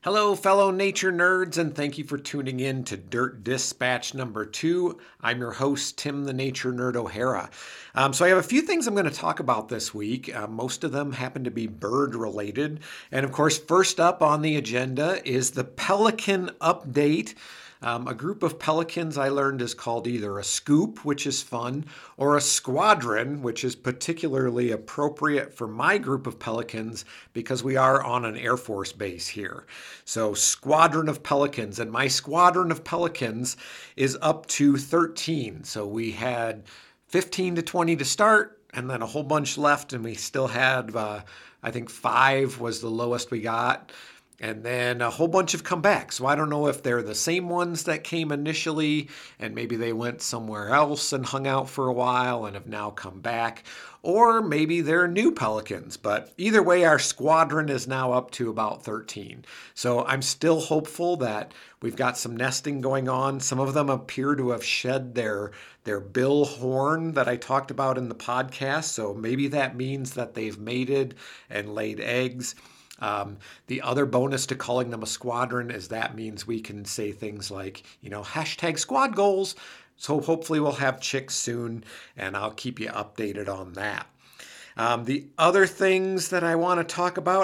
Hello, fellow nature nerds, and thank you for tuning in to Dirt Dispatch number 2. I'm your host, Tim the Nature Nerd O'Hara. So I have a few things I'm going to talk about this week. Most of them happen to be bird related. And of course, first up on the agenda is the pelican update. A group of pelicans I learned is called either a scoop, which is fun, or a squadron, which is particularly appropriate for my group of pelicans because we are on an Air Force base here. So squadron of pelicans, and my squadron of pelicans is up to 13. So we had 15 to 20 to start, and then a whole bunch left, and we still had, I think 5 was the lowest we got. And then a whole bunch have come back. So I don't know if they're the same ones that came initially and maybe they went somewhere else and hung out for a while and have now come back. Or maybe they're new pelicans. But either way, our squadron is now up to about 13. So I'm still hopeful that we've got some nesting going on. Some of them appear to have shed their bill horn that I talked about in the podcast. So maybe that means that they've mated and laid eggs. The other bonus to calling them a squadron is that means we can say things like, hashtag squad goals. So hopefully we'll have chicks soon, and I'll keep you updated on that. The other things that I want to talk about,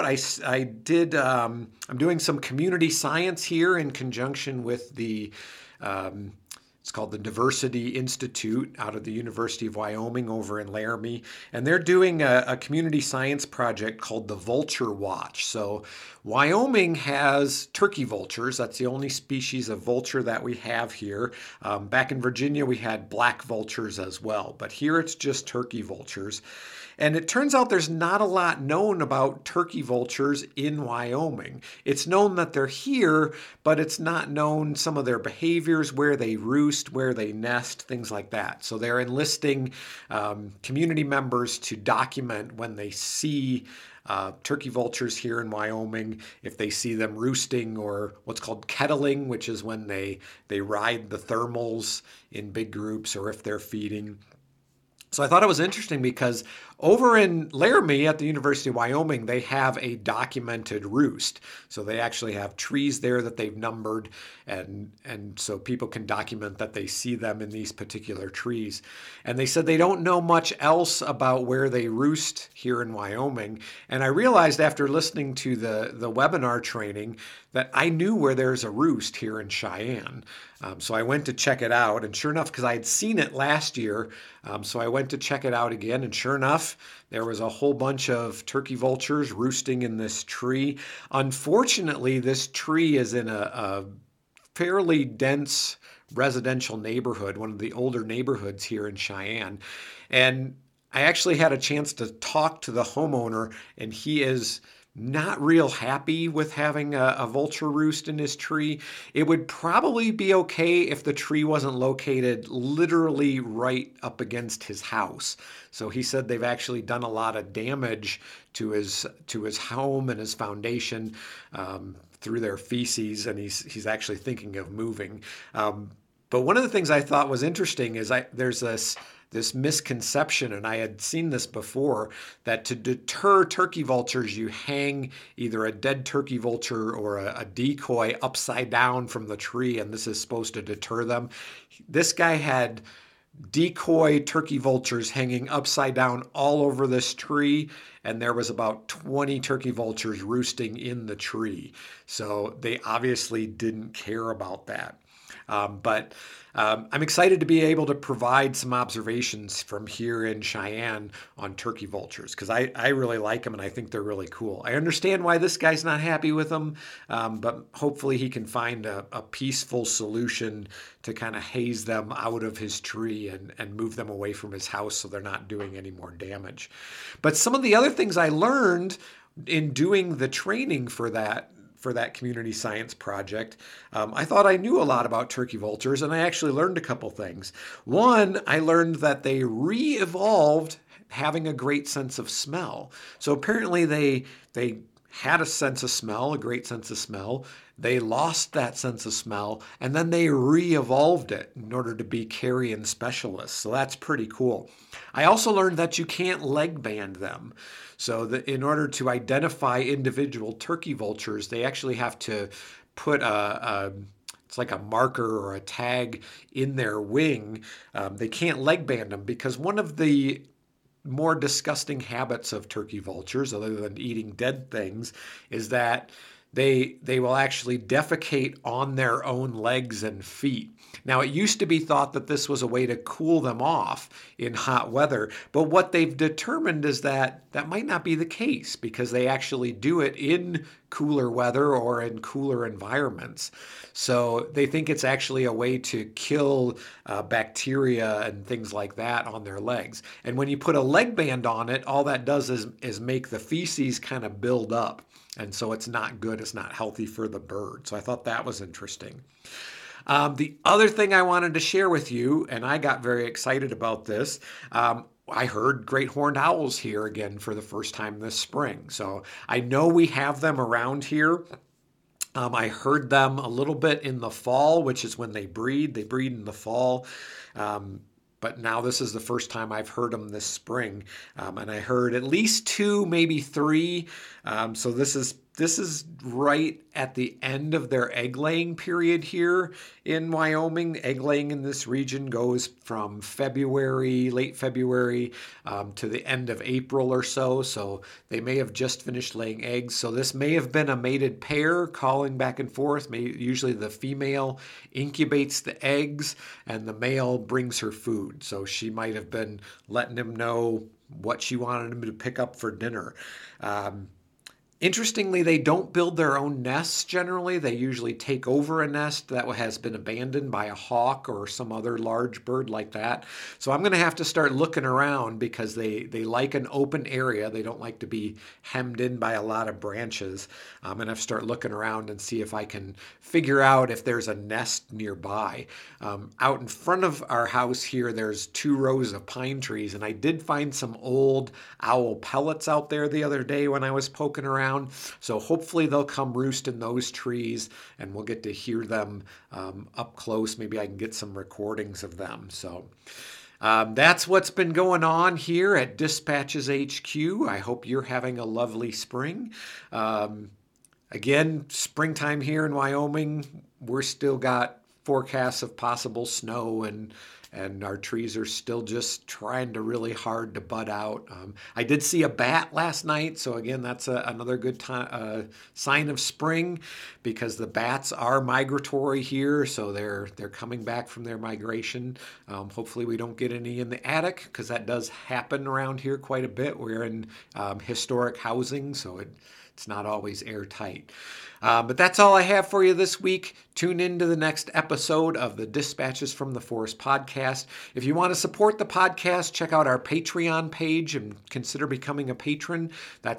I'm doing some community science here in conjunction with it's called the Diversity Institute out of the University of Wyoming over in Laramie. And they're doing a community science project called the Vulture Watch. So Wyoming has turkey vultures. That's the only species of vulture that we have here. Back in Virginia, we had black vultures as well. But here it's just turkey vultures. And it turns out there's not a lot known about turkey vultures in Wyoming. It's known that they're here, but it's not known some of their behaviors, where they roost, where they nest, things like that. So they're enlisting community members to document when they see turkey vultures here in Wyoming, if they see them roosting or what's called kettling, which is when they ride the thermals in big groups, or if they're feeding. So I thought it was interesting because over in Laramie at the University of Wyoming, they have a documented roost. So they actually have trees there that they've numbered, and so people can document that they see them in these particular trees. And they said they don't know much else about where they roost here in Wyoming. And I realized after listening to the webinar training that I knew where there's a roost here in Cheyenne. So I went to check it out, and sure enough, because I had seen it last year, so I went to check it out again, and sure enough, there was a whole bunch of turkey vultures roosting in this tree. Unfortunately, this tree is in a fairly dense residential neighborhood, one of the older neighborhoods here in Cheyenne. And I actually had a chance to talk to the homeowner, and he is not real happy with having a vulture roost in his tree. It would probably be okay if the tree wasn't located literally right up against his house. So he said they've actually done a lot of damage to his home and his foundation through their feces, and he's actually thinking of moving. But one of the things I thought was interesting is there's this misconception, and I had seen this before, that to deter turkey vultures, you hang either a dead turkey vulture or a decoy upside down from the tree, and this is supposed to deter them. This guy had decoy turkey vultures hanging upside down all over this tree, and there was about 20 turkey vultures roosting in the tree. So they obviously didn't care about that. But I'm excited to be able to provide some observations from here in Cheyenne on turkey vultures, because I really like them and I think they're really cool. I understand why this guy's not happy with them, but hopefully he can find a peaceful solution to kind of haze them out of his tree and move them away from his house so they're not doing any more damage. But some of the other things I learned in doing the training for that community science project, I thought I knew a lot about turkey vultures, and I actually learned a couple things. One, I learned that they re-evolved having a great sense of smell. So apparently they had a sense of smell, a great sense of smell. They lost that sense of smell, and then they re-evolved it in order to be carrion specialists. So that's pretty cool. I also learned that you can't leg band them. So in order to identify individual turkey vultures, they actually have to put it's like a marker or a tag in their wing. They can't leg band them because one of the more disgusting habits of turkey vultures, other than eating dead things, is that they will actually defecate on their own legs and feet. Now, it used to be thought that this was a way to cool them off in hot weather, but what they've determined is that that might not be the case because they actually do it in cooler weather or in cooler environments. So they think it's actually a way to kill bacteria and things like that on their legs. And when you put a leg band on it, all that does is make the feces kind of build up. And so it's not good. It's not healthy for the bird. So I thought that was interesting. The other thing I wanted to share with you, and I got very excited about this, I heard great horned owls here again for the first time this spring. So I know we have them around here. I heard them a little bit in the fall, which is when they breed. They breed in the fall. But now this is the first time I've heard them this spring. And I heard at least 2, maybe 3. So this is right at the end of their egg laying period here in Wyoming. Egg laying in this region goes from February, late February, to the end of April or so. So they may have just finished laying eggs. So this may have been a mated pair calling back and forth. Usually the female incubates the eggs and the male brings her food. So she might have been letting him know what she wanted him to pick up for dinner. Interestingly, they don't build their own nests generally. They usually take over a nest that has been abandoned by a hawk or some other large bird like that. So I'm going to have to start looking around because they like an open area. They don't like to be hemmed in by a lot of branches. I'm going to have to start looking around and see if I can figure out if there's a nest nearby. Out in front of our house here, there's 2 rows of pine trees, and I did find some old owl pellets out there the other day when I was poking around. So hopefully they'll come roost in those trees and we'll get to hear them up close. Maybe I can get some recordings of them. So that's what's been going on here at Dispatches HQ. I hope you're having a lovely spring. Again, springtime here in Wyoming, we're still got forecasts of possible snow and our trees are still just trying to really hard to bud out. I did see a bat last night, so again, that's another good sign of spring because the bats are migratory here, so they're coming back from their migration. Hopefully we don't get any in the attic because that does happen around here quite a bit. We're in historic housing, so it's not always airtight. But that's all I have for you this week. Tune in to the next episode of the Dispatches from the Forest podcast. If you want to support the podcast, check out our Patreon page and consider becoming a patron. That's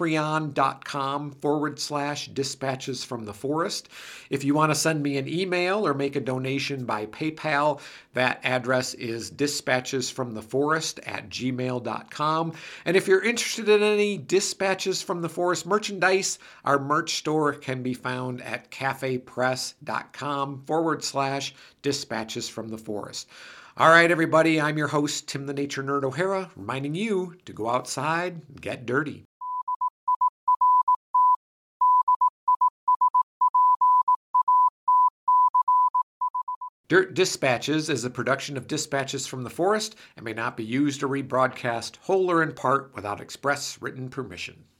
patreon.com/dispatches from the forest. If you want to send me an email or make a donation by PayPal, that address is dispatchesfromtheforest@gmail.com. And if you're interested in any Dispatches from the Forest merchandise, our merch store can be found at cafepress.com/dispatches from the forest. All right, everybody, I'm your host, Tim the Nature Nerd O'Hara, reminding you to go outside and get dirty. Dirt Dispatches is a production of Dispatches from the Forest and may not be used or rebroadcast whole or in part without express written permission.